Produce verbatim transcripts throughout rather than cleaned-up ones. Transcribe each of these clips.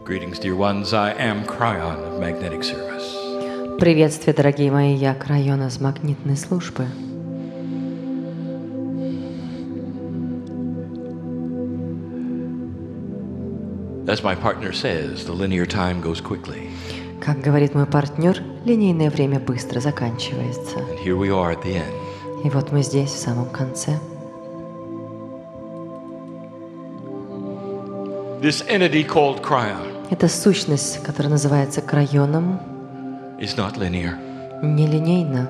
Greetings, dear ones. I am Cryon of Magnetic Service. Приветствие, дорогие мои, я Крайон из магнитной службы. As my partner says, the linear time goes quickly. Как говорит мой партнер, линейное время быстро заканчивается. And here we are at the end. И вот мы здесь, в самом конце. This entity called Cryon Эта сущность, которая называется Крайоном, is not linear. нелинейна.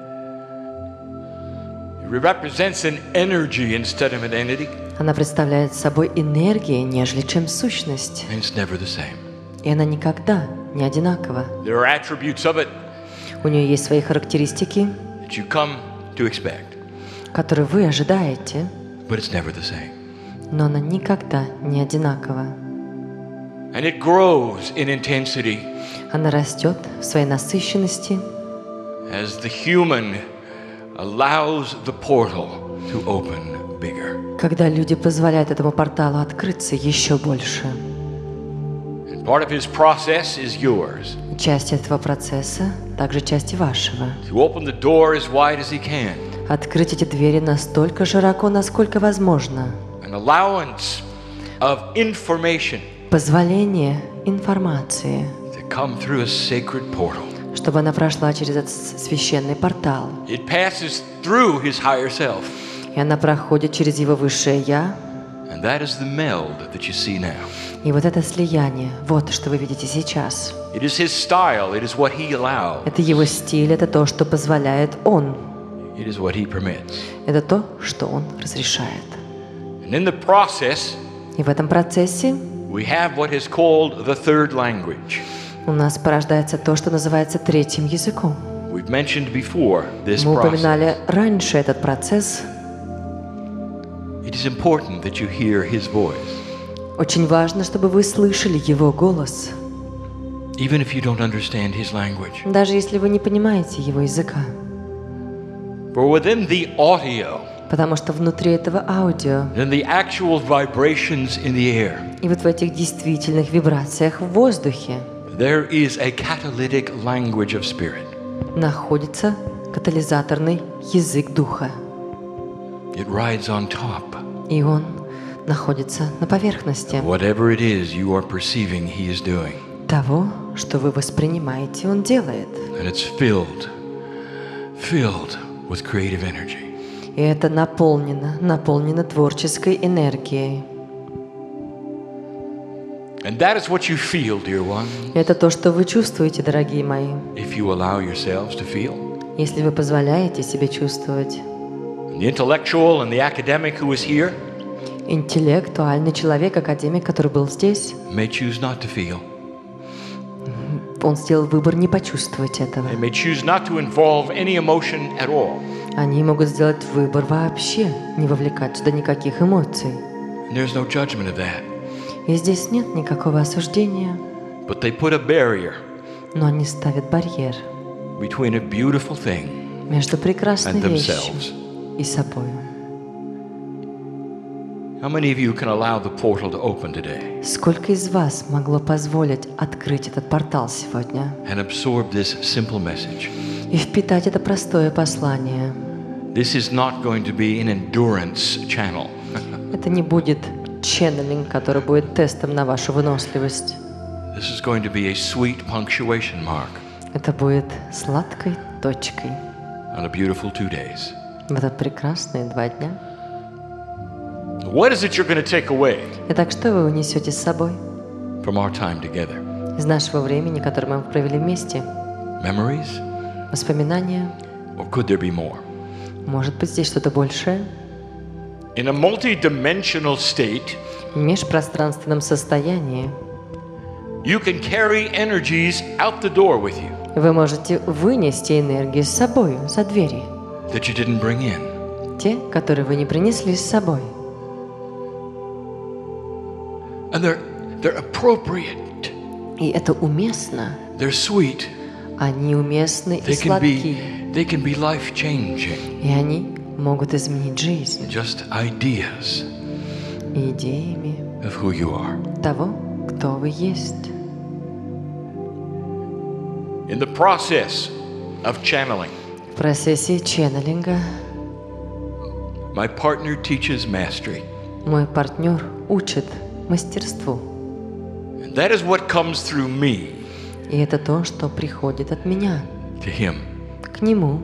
It represents an energy instead of an entity, Она представляет собой энергию, нежели чем сущность. and it's never the same. И она никогда не одинакова. There are attributes of it У нее есть свои характеристики, that you come to expect, которые вы ожидаете, but it's never the same. но она никогда не одинакова. And it grows in intensity Она растет в своей насыщенности, as the human allows the portal to open bigger. когда люди позволяют этому порталу открыться еще больше. And part of his process is yours. Часть этого процесса также часть и вашего. To open the door as wide as he can. Открыть эти двери настолько широко, насколько возможно. An allowance of information Позволение информации, to come through a sacred portal. чтобы она прошла через этот священный портал. It passes through his higher self. И она проходит через его высшее «Я». And that is the meld that you see now. И вот это слияние, вот что вы видите сейчас. It is his style. It is what he allows. Это его стиль, это то, что позволяет он. It is what he permits. Это то, что он разрешает. And in the process, И в этом процессе we have what is called the third language. у нас порождается то, что называется третьим языком. We've mentioned before this Мы process. упоминали раньше этот процесс. It is important that you hear his voice, Очень важно, чтобы вы слышали его голос, even if you don't understand his language. даже если вы не понимаете его языка. For within the audio, Потому что внутри этого аудио in the actual vibrations in the air, и вот в этих действительных вибрациях в воздухе there is a catalytic language of spirit. находится катализаторный язык духа. It rides on top. И он находится на поверхности Whatever it is you are perceiving he is doing. того, что вы воспринимаете, он делает. And it's filled, filled with creative energy. И это наполнено, наполнено творческой энергией. And that is what you feel, dear one, Это то, что вы чувствуете, дорогие мои, if you allow yourselves to feel. если вы позволяете себе чувствовать. The intellectual and the academic who is here Интеллектуальный человек, академик, который был здесь, may choose not to feel. он сделал выбор не почувствовать этого. They may choose not to involve any emotion at all. Они могут сделать выбор вообще не вовлекать сюда никаких эмоций. And there's no judgment of that. И здесь нет никакого осуждения, But they put a barrier но они ставят барьер between a beautiful thing между прекрасной and вещью themselves. и собой. How many of you can allow the portal to open today Сколько из вас могло позволить открыть этот портал сегодня and absorb this simple message? и впитать это простое послание? This is not going to be an endurance channel. Это не будет ченнелинг, который будет тестом на вашу выносливость. This is going to be a sweet punctuation mark Это будет сладкой точкой on a beautiful two days. в этот прекрасные два дня. What is it you're going to take away Итак, что вы унесете с собой from our time together? из нашего времени, которое мы провели вместе? Memories? Воспоминания? Or could there be more? Может быть, здесь что-то большее? In a multi-dimensional state, В межпространственном состоянии you can carry energies out the door with you вы можете вынести энергию с собой за двери. that you didn't bring in. Те, которые вы не принесли с собой. And they're, they're appropriate. И это уместно. They're sweet. Они уместны и They can сладки. be, they can be life-changing. И они могут изменить жизнь Just ideas идеями of who you are. того, кто вы есть. In the process of channeling, В процессе ченнелинга my partner teaches mastery. мой партнер учит мастерству. And that is what comes through me И это то, что приходит от меня to him. к нему.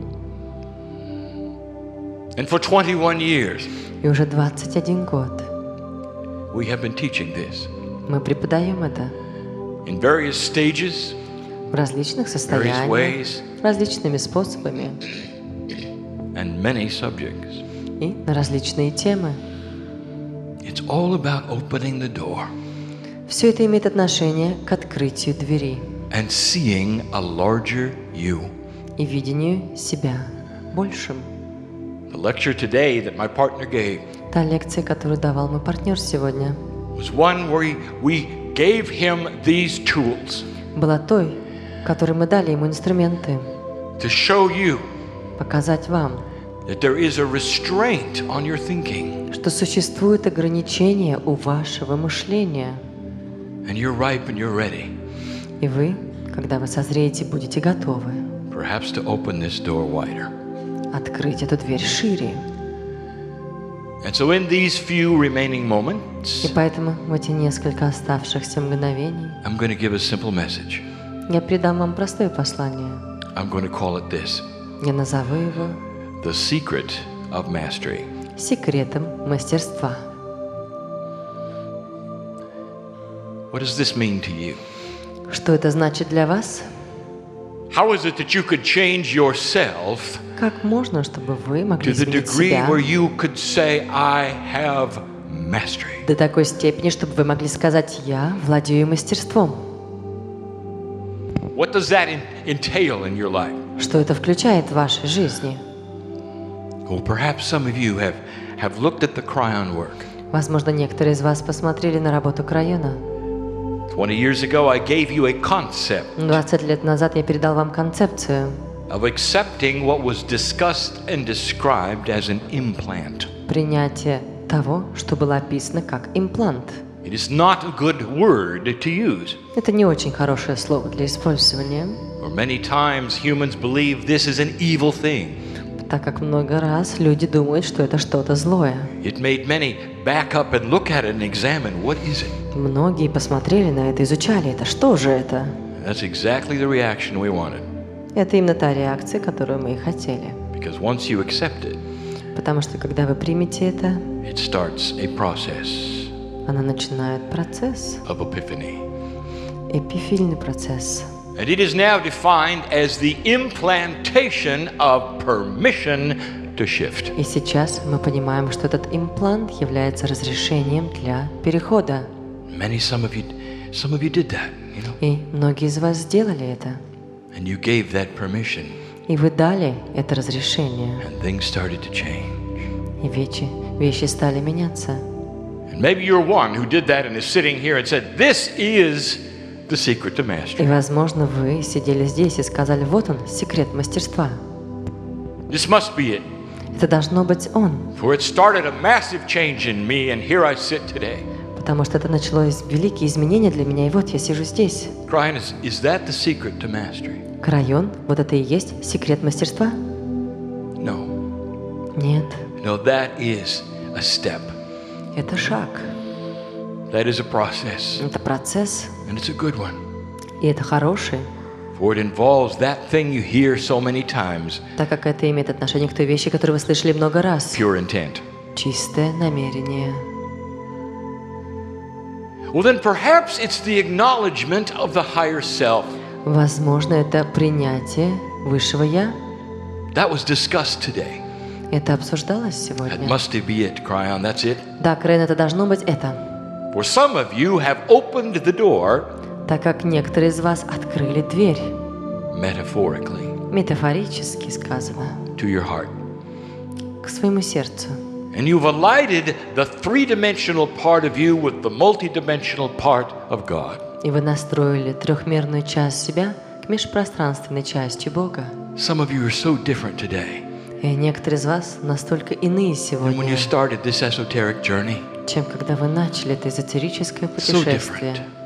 And for twenty-one years, И уже двадцать один год we have been teaching this мы преподаем это in various stages, в различных various состояниях, ways, различными способами and many subjects. и на различные темы. It's all about opening the door Все это имеет отношение к открытию двери and seeing a larger you. и видению себя большим. The lecture today that my partner gave Та лекция, которую давал мой партнер сегодня, was one where we gave him these tools была той, которой мы дали ему инструменты, to show you показать вам, that there is a restraint on your thinking, что существует ограничение у вашего мышления, and you're ripe and you're ready, и вы, когда вы созреете, будете готовы perhaps to open this door wider. открыть эту дверь шире. And so in these few remaining И moments, поэтому в эти несколько оставшихся мгновений I'm going to give a simple message. я передам вам простое послание. I'm going to call it this: Я назову его the secret of mastery. секретом мастерства. What does this mean to you? Что это значит для вас? How is it that you could change yourself Как можно, чтобы вы могли to the изменить degree себя where you could say, I have mastery? до такой степени, чтобы вы могли сказать: «Я владею мастерством». What does that in- entail in your life? Что это включает в вашей жизни? Well, perhaps some of you have, have looked at the Cryon work. Возможно, некоторые из вас посмотрели на работу Крайона. twenty years ago, I gave you a concept двадцать лет назад я передал вам концепцию of accepting what was discussed and described as an implant. принятия того, что было описано как имплант. It is not a good word to use. Это не очень хорошее слово для использования, For many times humans believe this is an evil thing. так как много раз люди думают, что это что-то злое. It made many back up and look at it and examine what is it. Многие посмотрели на это, изучали это. Что же это? That's exactly the reaction we wanted. Это именно та реакция, которую мы и хотели. Because once you accept it, Потому что когда вы примете это, it starts a process она начинает процесс, of epiphany. эпифильный процесс. And it is now defined as the implantation of permission to shift. И сейчас мы понимаем, что этот имплант является разрешением для перехода. Many, some of you, some of you did that, you know, И многие из вас сделали это. and you gave that permission, И вы дали это разрешение. and things started to change. И вещи, вещи стали меняться. And maybe you're one who did that and is sitting here and said, "This is the secret to И, mastery. возможно, вы сидели здесь и сказали: «Вот он, секрет мастерства». This must be it." Это должно быть он. For it started a massive change in me, and here I sit today. Потому что это началось великие изменения для меня, и вот я сижу здесь. Crying, is, is that the secret to mastery? Крайон, вот это и есть секрет мастерства? No. Нет, No, that is a step. это шаг, That is a process, это процесс, and it's a good one. и это хороший, For it involves that thing you hear so many times, так как это имеет отношение к той вещи, которую вы слышали много раз. pure intent. Чистое намерение. Well, then perhaps it's the acknowledgement of the higher self. Возможно, это принятие высшего «Я». That was discussed today. Это обсуждалось That сегодня. must be it, Cryon, that's it. Да, Крейн, это должно быть это. For some of you have opened the door, Так как некоторые из вас открыли дверь, metaphorically, метафорически сказано, to your heart. к своему сердцу. And you've alighted the three-dimensional part of you with the multidimensional part of God. И вы настроили трехмерную часть себя к межпространственной части Бога. Some of you are so different today И некоторые из вас настолько иные than when сегодня, you started this esoteric journey. чем когда вы начали это эзотерическое So путешествие. different.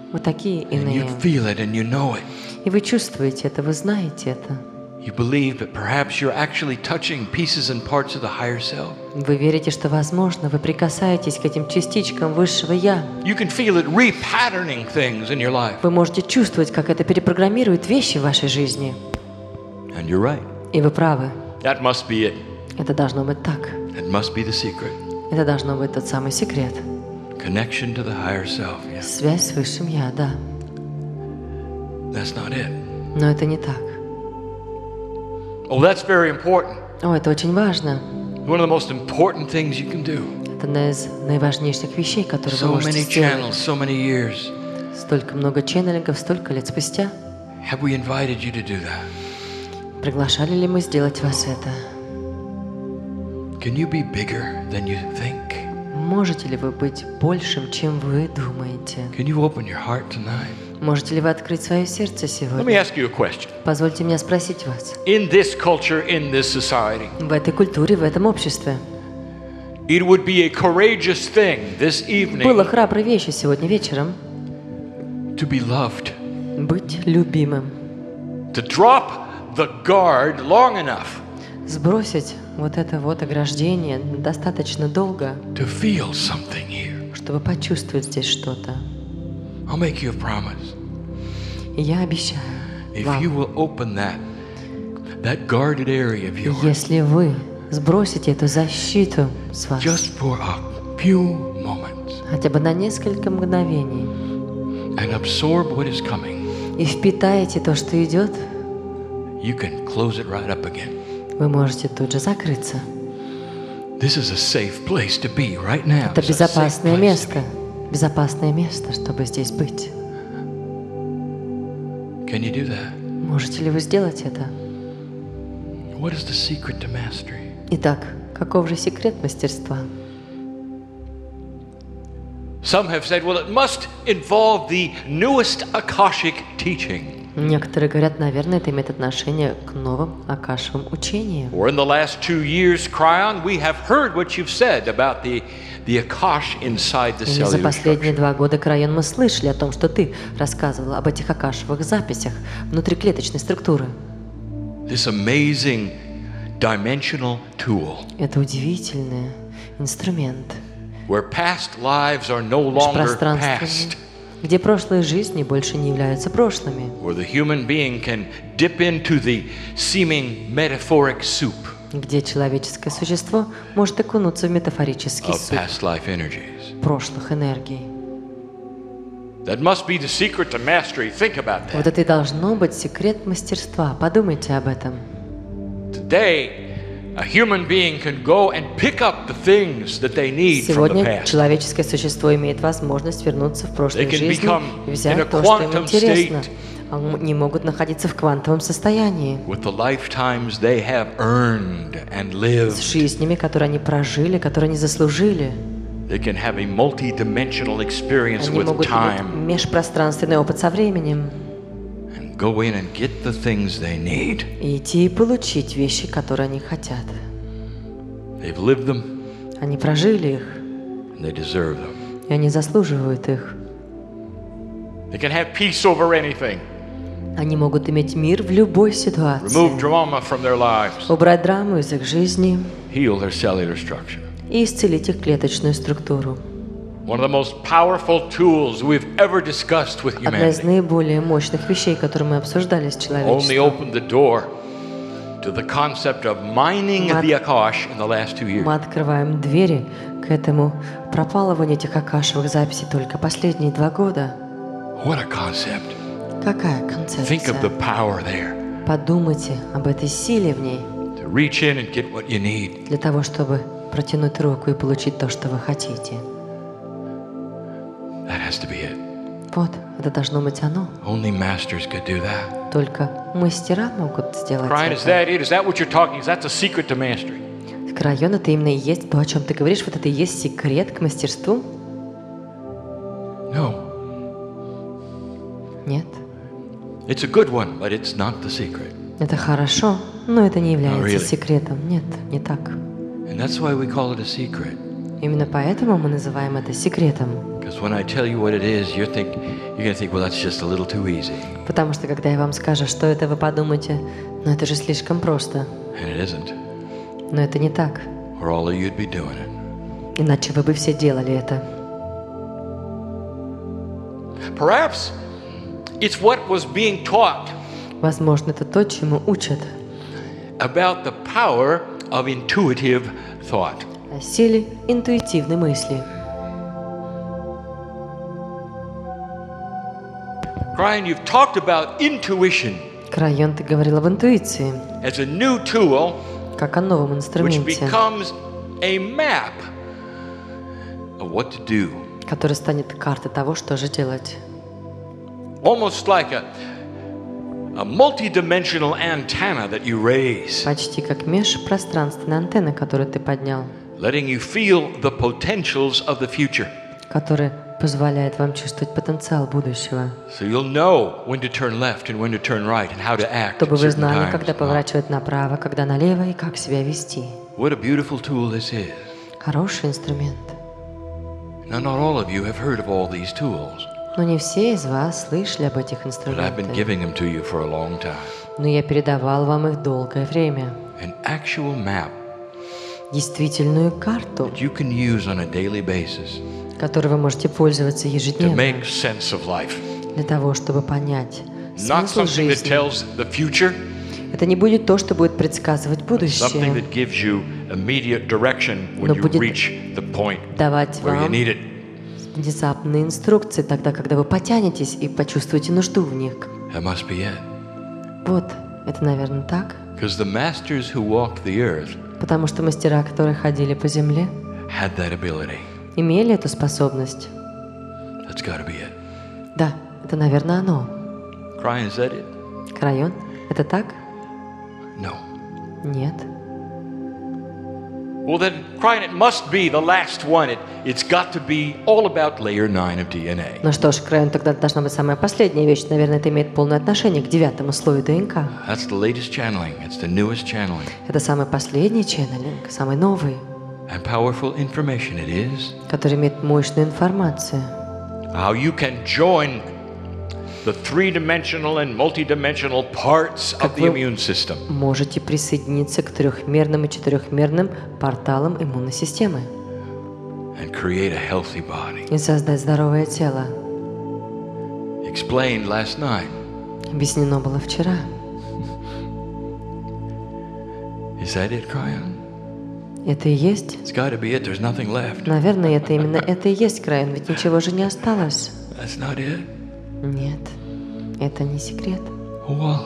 Вы такие And you иные. feel it and you know it. И вы чувствуете это, вы знаете это. You believe that perhaps you're actually touching pieces and parts of the higher self. Вы верите, что, возможно, вы прикасаетесь к этим частичкам высшего «Я». You can feel it repatterning things in your life. Вы можете чувствовать, как это перепрограммирует вещи в вашей жизни. And you're right. И вы правы. That must be it. Это должно быть так. That must be the secret. Это должно быть тот самый секрет. Connection to the higher self. Yeah. Связь с высшим «Я», да. That's not it. Но это не так. Oh, that's very important. О, это очень важно. One of the most important things you can do. Это одна из наиважнейших вещей, которые вы So можете many сделать. channels, so many years. Столько много ченнелингов, столько лет спустя. Have we invited you to do that? Приглашали ли мы сделать вас это? Can you be bigger than you think? Можете ли вы быть большим, чем вы думаете? Can you open your heart tonight? Можете ли вы открыть свое сердце Let me сегодня? ask you a question. Позвольте мне спросить вас. In this culture, in this society, В этой культуре, в этом обществе it would be a courageous thing this было evening храброй вещью сегодня вечером to be loved, быть любимым, to drop the guard long enough сбросить вот это вот ограждение достаточно долго, to feel something here. чтобы почувствовать здесь что-то. I'll make you a promise. И я обещаю If вам, you will open that, that guarded area of yours, если вы сбросите эту защиту с вас just for a few moments, хотя бы на несколько мгновений and absorb what is coming, и впитаете то, что идет, you can close it right up again. вы можете тут же закрыться. This is a safe place to be right now. Это It's a safe безопасное place to место, be. безопасное место, чтобы здесь быть. Can you do that? Можете ли вы сделать это? What is the secret to mastery? Итак, каков же секрет мастерства? Some have said, well, it must involve the newest Akashic teaching. Некоторые говорят, наверное, это имеет отношение к новым акашевым учениям. Or in the last two years, Cryon, we have heard what you've said about the, the Akash inside the Или за cellular последние structure. два года, Крайон, мы слышали о том, что ты рассказывал об этих акашевых записях внутриклеточной структуры. This amazing dimensional tool Это удивительный инструмент, where past lives are no longer межпространственный, past, где прошлые жизни больше не являются прошлыми, where the human being can dip into the seeming metaphoric soup где человеческое существо может окунуться в метафорический of суп past life energies. прошлых энергий. That must be the secret to mastery. Think about Вот that. это и должно быть секрет мастерства. Подумайте об этом. Today, a human being can go and pick up the things that they need from the Сегодня past. человеческое существо имеет возможность вернуться в прошлую They can жизнь become и in a взять то, что им quantum интересно. state. Они могут находиться в квантовом состоянии With the lifetimes they have earned and с lived, жизнями, которые они прожили, которые они заслужили. they can have a multi-dimensional experience Они with могут иметь time межпространственный опыт со временем and go in and get the things they need. и идти и получить вещи, которые они хотят. They've lived them Они прожили их, and they deserve them. и они заслуживают их. They can have peace over anything, Они могут иметь мир в любой ситуации, remove drama from their lives, убрать драму из их жизни heal their cellular structure. и исцелить их клеточную структуру. One of the most powerful tools we've ever discussed with Одна из humanity. наиболее мощных вещей, которые мы обсуждали с Only человечеством. opened the door to the concept of mining Мат- the Akash in the last two years. Мы открываем двери к этому пропалыванию этих акашевых записей только последние два года. What a concept. Какая Think of концепция? the power there Подумайте об этой силе в ней to reach in and get what you need. для того, чтобы протянуть руку и получить то, что вы хотите. That has to be it. Вот, это должно быть оно. Only masters could do that. Только мастера могут сделать Brian, is это. that it? Is that what you're talking? Is that the secret to mastery? Крайон, это именно и есть то, о чем ты говоришь. Вот это и есть секрет к мастерству? No. Нет. It's a good one, but it's not the secret. Это хорошо, но это не является really. секретом. Нет, не так. And that's why we call it a secret. Именно поэтому мы называем это секретом. Because when I tell you what it is, you're think you're going to think, well, that's just a little too easy. Потому что когда я вам скажу, что это, вы подумаете, ну это же слишком просто. And it isn't. Но это не так. Or all of you'd be doing it. Иначе вы бы все делали это. Perhaps it's what was being taught Возможно, это то, чему учат. about the power of intuitive thought. О силе интуитивной мысли. Brian, you've talked about intuition Крайон, ты говорил об интуиции, as a new tool как о новом which инструменте, becomes a map of what to do. который станет картой того, что же делать. Almost like a, a multi-dimensional antenna that you raise, Почти как межпространственная антенна, которую ты поднял, letting you feel the potentials of the future. которая позволяет вам чувствовать потенциал будущего. So you'll know when to turn left and when to turn right and how to act Чтобы at вы certain знали, когда times. поворачивать направо, когда налево и как себя вести. What a beautiful tool this is. Хороший инструмент. Now, not all of you have heard of all these tools, Но не все из вас слышали об этих but I've been инструментах. giving them to you for a long time. Но я передавал вам их долгое время. An actual map Действительную карту, that you can use on a daily basis которой вы можете пользоваться to ежедневно make sense of life. для того, чтобы понять Not смысл something that жизни. tells the future, Это не будет то, что будет предсказывать something будущее, that gives you immediate direction when Но you будет reach the point давать where you вам need it. внезапные инструкции, тогда, когда вы потянетесь и почувствуете нужду в них. That must be it. Вот, это, наверное, так. Because the masters who walked the earth Потому что мастера, которые ходили по земле, had that ability. имели эту способность. That's got to be it. Да, это, наверное, оно. Crying, is that it? Крайон, это так? No. Нет. Well, then, Crying, it must be the last one. It, it's got to be all about layer nine of D N A. Ну что ж, Крайон, тогда должна быть самая последняя вещь. Наверное, это имеет полное отношение к девятому слою ДНК. That's the latest channeling. It's the newest channeling. Это самый последний ченнелинг, самый новый, And powerful information it is. который имеет мощную информацию. How you can join the three-dimensional and multi-dimensional parts of the immune system. Можете присоединиться к трехмерным и четырехмерным порталам иммунной системы And create a healthy body. и создать здоровое тело. Explained last night. Объяснено было вчера. Is that it, Cryon? Это и есть? It's got to be it. There's nothing left. Наверное, это именно это и есть, Крайон, ведь ничего же не осталось. That's not it. Нет, это не секрет. Well,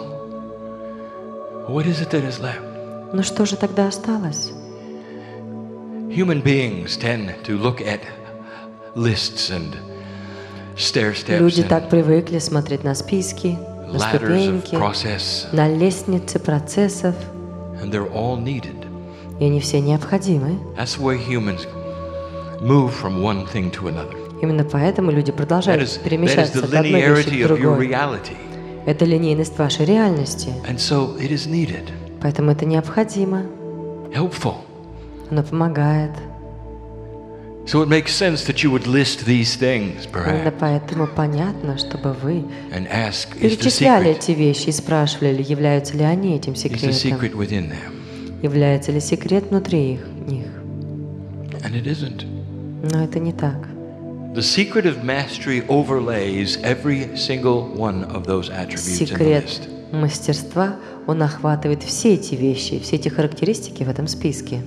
what is it that is left? Ну что же тогда осталось? Human beings tend to look at lists and stair steps Люди and так привыкли смотреть на списки, на ladders of ступеньки, process, на лестницы процессов, and they're all needed. и они все необходимы. That's the way humans move from one thing to another. Именно поэтому люди That продолжают is, that is перемещаться the от одной вещи linearity к of your другой. reality. Это линейность вашей реальности, And so it is needed. поэтому это необходимо. Helpful. Оно помогает. So it makes sense that you would list these things, Именно perhaps, поэтому понятно, чтобы вы and ask, is the перечисляли secret, эти вещи и спрашивали, являются ли они этим is the секретом, secret within them? является ли секрет внутри их, них. And it isn't. Но это не так. The secret of mastery overlays every single one of those attributes in the Секрет list. мастерства, он охватывает все эти вещи, все эти характеристики в этом списке.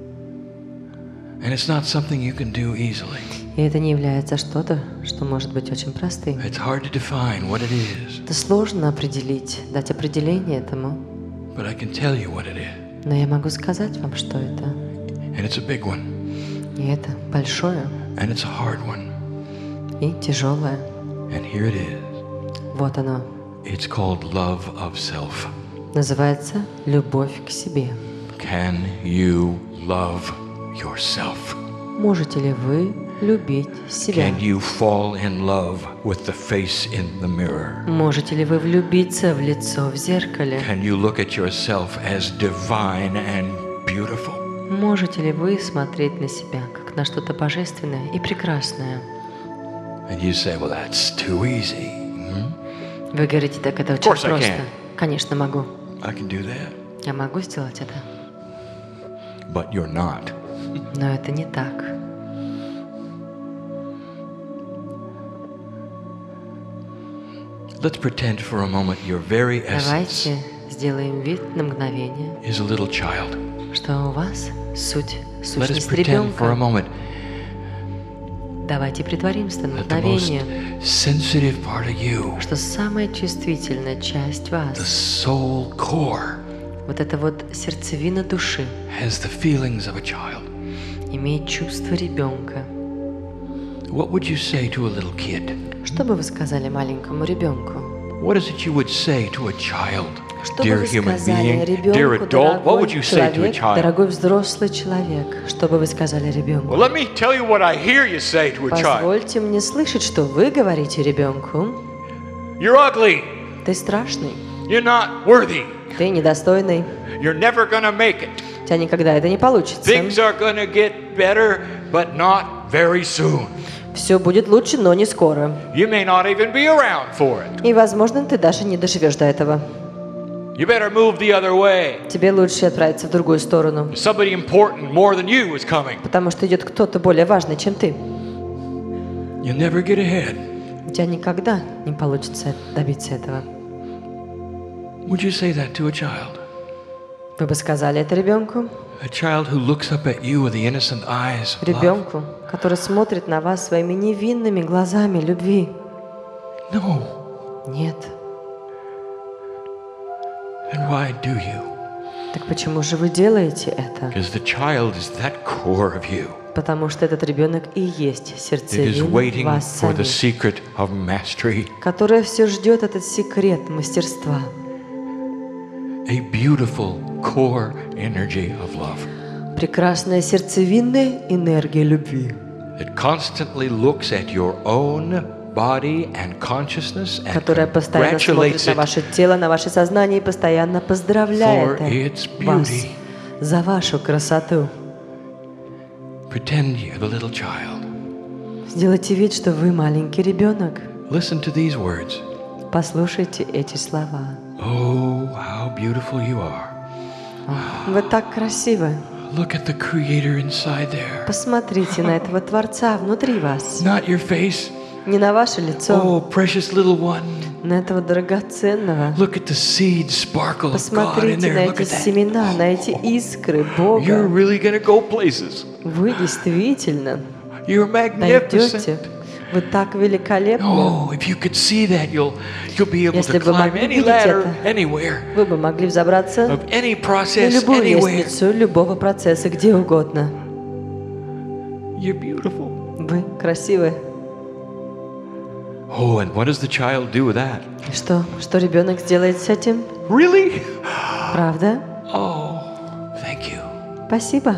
And it's not something you can do easily. И это не является что-то, что может быть очень простым. It's hard to define what it is, Это сложно определить, дать определение этому. but I can tell you what it is. Но я могу сказать вам, что это. And it's a big one, И это большое and it's a hard one. и тяжелое. And here it is. Вот оно. It's called love of self. Называется «Любовь к себе». Can you love yourself? Можете ли вы любить себя? Can you fall in love with the face in the mirror? Можете ли вы влюбиться в лицо в зеркале? Can you look at yourself as divine and beautiful? Можете ли вы смотреть на себя как как на что-то божественное и прекрасное. And you say, well, that's too easy. Hmm? Вы говорите, так это Of очень course I просто. can. Конечно, могу. I can do that. Я могу сделать это. But you're not. Но это не так. Let's pretend for a moment your very essence Давайте сделаем вид на мгновение, is a little child. что у вас суть, Let us сущность pretend for a ребенка. moment Давайте притворимся на that the most мгновение, sensitive part of you, что самая чувствительная часть the вас, soul core, вот эта вот сердцевина души, has the feelings of a child. имеет чувство ребенка. What would you say to a little kid? Что бы вы сказали маленькому ребенку? What is it you would say to a child? Что бы Dear вы human сказали being, dear ребенку, adult, what would you дорогой say to a человек, child? дорогой взрослый человек? Что бы вы сказали ребенку? Well, let me tell you what I hear you say to a child. Позвольте мне слышать, что вы говорите ребенку. You're ugly. Ты страшный, You're not worthy. ты недостойный, You're never gonna make it. у тебя никогда это не получится. Things are gonna get better, but not very soon. Все будет лучше, но не скоро. You may not even be around for it. И, возможно, ты даже не доживешь до этого. You better move the other way. Тебе лучше отправиться в другую сторону, Somebody important more than you is coming. потому что идет кто-то более важный, чем ты. You'll never get ahead. У тебя никогда не получится добиться этого. Would you say that to a child? Вы бы сказали это ребенку? A child who looks up at you with the innocent eyes of love? Ребенку, который смотрит на вас своими невинными глазами любви? No. Нет. Then why do you? Так почему же вы делаете это? Because the child is that core of you. Потому что этот ребенок и есть It is сердцевина waiting вас for the самих, secret of mastery. которая все ждет этот секрет мастерства. A beautiful core energy of love Прекрасная сердцевинная энергия любви, that constantly looks at your own body and consciousness and которая постоянно смотрит congratulates на it ваше тело, на ваше сознание и постоянно поздравляет for its вас beauty. за вашу красоту. Pretend you're the little child. Сделайте вид, что вы маленький ребенок. Listen to these words. Послушайте эти слова. Oh, how beautiful you are. Вы так красивы. Look at the Creator inside there. Посмотрите на этого Творца внутри вас. Not your face. Не на ваше лицо, Oh, precious little one. на этого драгоценного. Look at the seed sparkle of God in Посмотрите на there. Look эти at that. семена, на эти искры You're Бога. really going to go places. Вы действительно You're magnificent. найдете. Вы так великолепны. Oh, if you could see that, you'll you'll be able Если to бы climb могли any видеть ladder это, anywhere Вы бы могли взобраться of any на process любую anywhere. лестницу любого процесса, где угодно. You're beautiful. Вы красивы. Oh, and what does the child do with that? И Что, что ребенок сделает с этим? Really? Правда? Oh, thank you. Спасибо.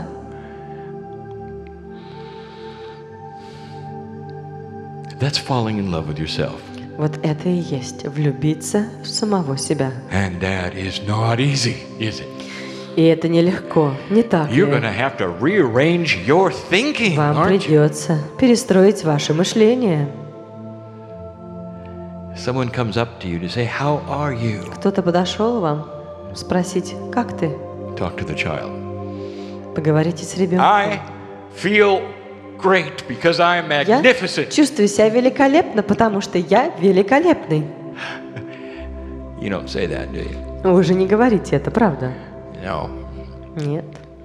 That's falling in love with yourself. Вот это и есть влюбиться в самого себя. And that is not easy, is it? И это нелегко, не так You're going ли? to have to rearrange your thinking, Вам aren't you? придется перестроить ваше мышление. Someone comes up to you to say, "How are you?" Кто-то подошел вам спросить, как ты? Talk to the child. Поговорите с ребенком. I feel great because I am Я magnificent. чувствую себя великолепно, потому что я великолепный. You don't say that, do you? Вы же не говорите это, правда? No. Нет.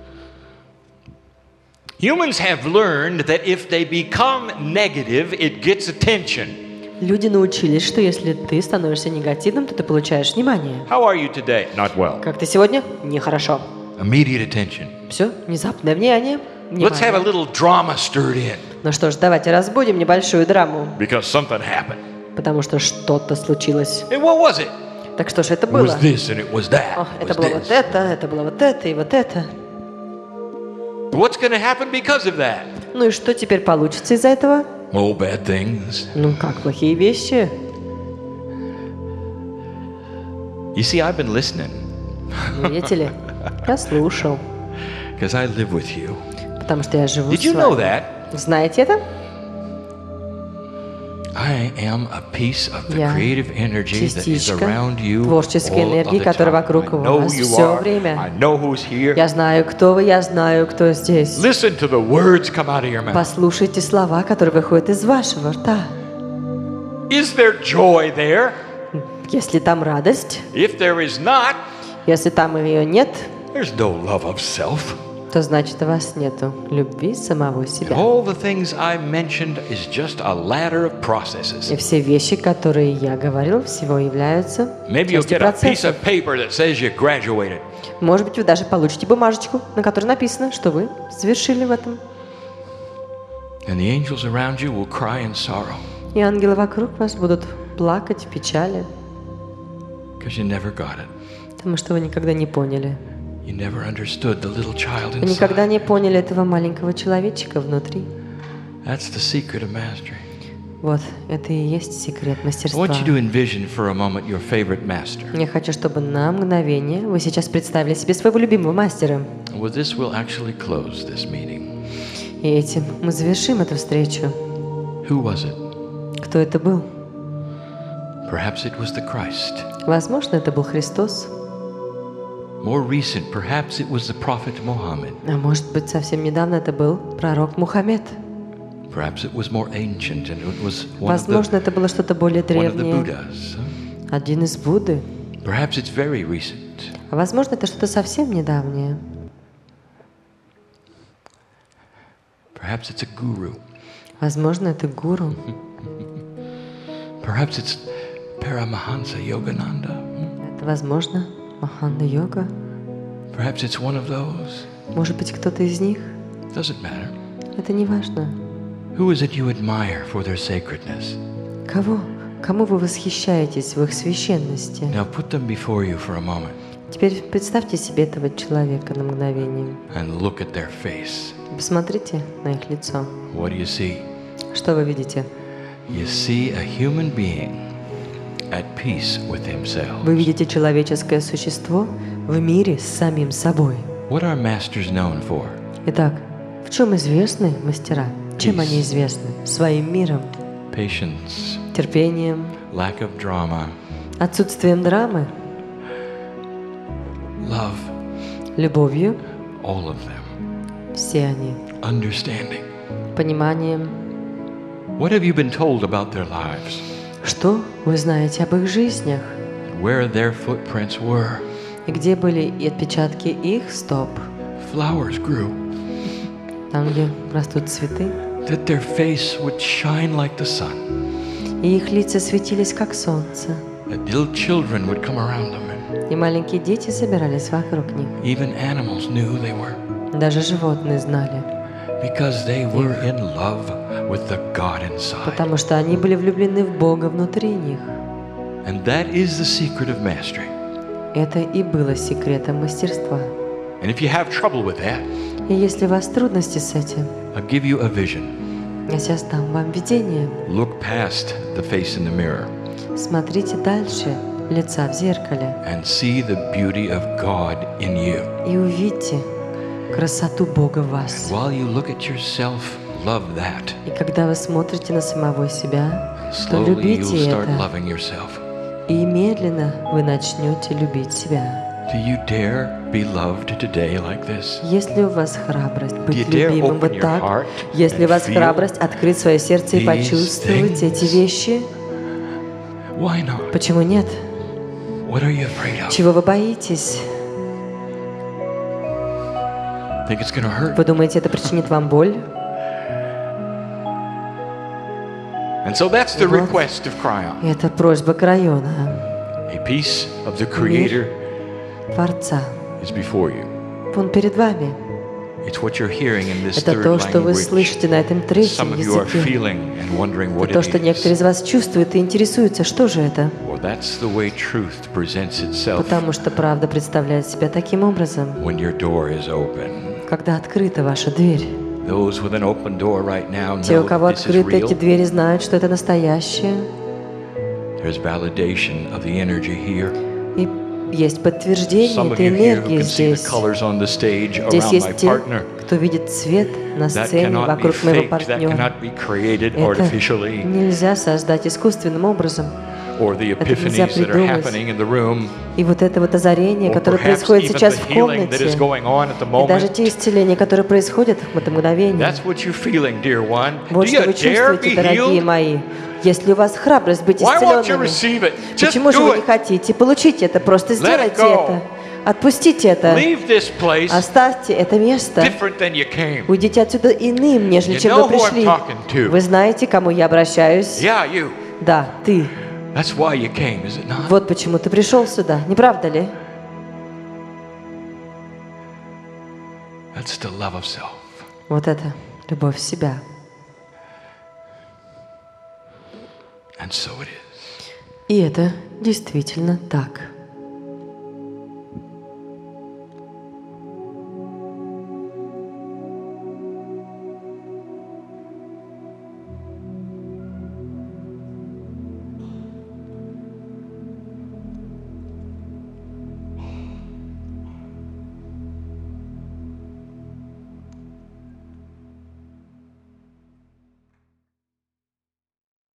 Humans have learned that if they become negative, it gets attention. Люди научились, что если ты становишься негативным, то ты получаешь внимание. How are you today? Not well. Как ты сегодня? Нехорошо. Immediate attention. Все, внезапное внимание. Let's have a внимание. little drama stirred in Ну что ж, давайте разбудим небольшую драму, because something happened. потому что что-то случилось. And what was it? Так что же это It было? was this and it was that. О, It это was было вот this. это, это было вот это и вот это. What's going to happen because of that? Ну и что теперь получится из-за этого? Oh, bad things. Ну как, плохие вещи? You see, I've been listening Ну, видите ли, я слушал, because I live with you. потому что я живу Did с you know вами. that? Знаете это? I am a piece of the Я creative energy that is частичка around you творческой all of энергии, the которая time. вокруг I know вас you все are. время. I know who's here. Я знаю, кто вы, я знаю, кто здесь. Listen to the words come out of your mouth. Послушайте слова, которые выходят из вашего рта. Is there joy there? Если там радость, If there is not, если там ее нет, there's no love of self. то значит у вас нету любви самого себя. All the things I mentioned is just a ladder of processes. И все вещи, которые я говорил, всего являются Maybe you'll частью get a piece процесса. of paper that says you graduated. Может быть, вы даже получите бумажечку, на которой написано, что вы завершили в этом. And the angels around you will cry in sorrow И ангелы вокруг вас будут плакать в печали, because you never got it. потому что вы никогда не поняли. You never understood the little child Вы никогда inside. не поняли этого маленького человечка внутри. That's the secret of mastery. Вот, это и есть секрет I мастерства. want you to envision for a moment your favorite master. Я хочу, чтобы на мгновение вы сейчас представили себе своего любимого мастера. Well, this will actually close this meeting. И этим мы завершим эту встречу. Who was it? Кто это был? Perhaps it was the Christ. Возможно, это был Христос. More recent, perhaps it was the prophet Muhammad. А может быть, совсем недавно это был пророк Мухаммед. Perhaps it was more ancient and it was one of Возможно, the, это было что-то более one of the древнее. Buddhas. Один из Будды. Perhaps it's very recent. А возможно, это что-то совсем недавнее. Perhaps it's a guru. Возможно, это гуру. Perhaps it's Paramahansa Yogananda. Это, возможно, Маханда-йога. Perhaps it's one of those. Может быть, кто-то из них. Doesn't matter. Это не важно. Who is it you admire for their sacredness? Кого? Кому вы восхищаетесь в их священности? Now put them before you for a moment Теперь представьте себе этого человека на мгновение. and look at their face. Посмотрите на их лицо. What do you see? Что вы видите? You see a human being at peace with himself. Вы видите человеческое существо в мире с самим собой. What are masters known for? Итак, в чем известны мастера? Чем Peace. они известны? Своим миром, Patience, терпением, lack of drama, отсутствием драмы, love, любовью, all of them, все они, understanding. пониманием. What have you been told about their lives? Что вы знаете об их жизнях? Where their footprints were? И где были и отпечатки их стоп? Flowers grew. Там, где растут цветы. That their face would shine like the sun. И их лица светились, как солнце. That little children would come around them. And И маленькие дети собирались вокруг них. even animals knew who they were. Даже животные знали. Because they were in love with the God inside. Потому что они были влюблены в Бога внутри них. And that is the secret of mastery. Это и было секретом мастерства. And if you have trouble with that, И если у вас трудности с этим, I'll give you a vision. я сейчас дам вам видение. Look past the face in the mirror Смотрите дальше лица в зеркале and see the beauty of God in you. и увидьте красоту Бога в вас. While you look at yourself, love that. И когда вы смотрите на самого себя, то Slowly you'll любите start это. loving yourself. И медленно вы начнете любить себя. Do you dare be loved today like this? Если у вас храбрость Do быть you dare любимым open вот your так, heart если у and вас feel храбрость открыть свое сердце и these почувствовать things? эти вещи, Why not? почему нет? What are you afraid of? Чего вы боитесь? Think it's gonna hurt? Вы думаете, это причинит вам боль? And so that's the Вот. request of Cryon. Это просьба Крайона, A piece of the Creator Творца. is before you. Он перед вами. It's what you're hearing in this Это third то, что вы language. слышите на этом Some третьем of you are языке. feeling and wondering what Это то, it что некоторые is. из вас чувствуют и интересуются, что же это. Well, that's the way truth presents itself Потому что правда представляет себя таким образом, when your door is open. когда открыта ваша дверь. Those with an open door right now Те, у know кого that this is открыты эти real. двери, знают, что это настоящее. There's validation of the energy here. И есть подтверждение Some of этой you here who энергии can see the здесь. colors on the stage Здесь around my есть те, partner. кто видит цвет на That сцене cannot be вокруг моего faked. That партнера. cannot be created Это artificially. нельзя создать искусственным образом. Or the Это нельзя epiphanies that are придумать. happening in the room. И вот это вот озарение, Or которое perhaps происходит even сейчас the в healing that is комнате, going on at the и даже moment. те исцеления, которые происходят в это мгновение. That's what you're feeling, dear one. Вот Do что you вы dare чувствуете, be дорогие healed? мои. Если у вас храбрость быть Why won't you исцеленными, receive it? Just почему же do вы не it. хотите? Получите это, просто Let it сделайте go. это. Отпустите это. Leave this place Оставьте это место. different than you came. Уйдите отсюда иным, нежели You чем know вы who I'm пришли. talking to. Вы знаете, к кому я обращаюсь? Yeah, you. Да, ты. That's why you came, is it not? Вот почему ты пришел сюда, не правда ли? That's the love of self. Вот это любовь в себя. And so it is. И это действительно так.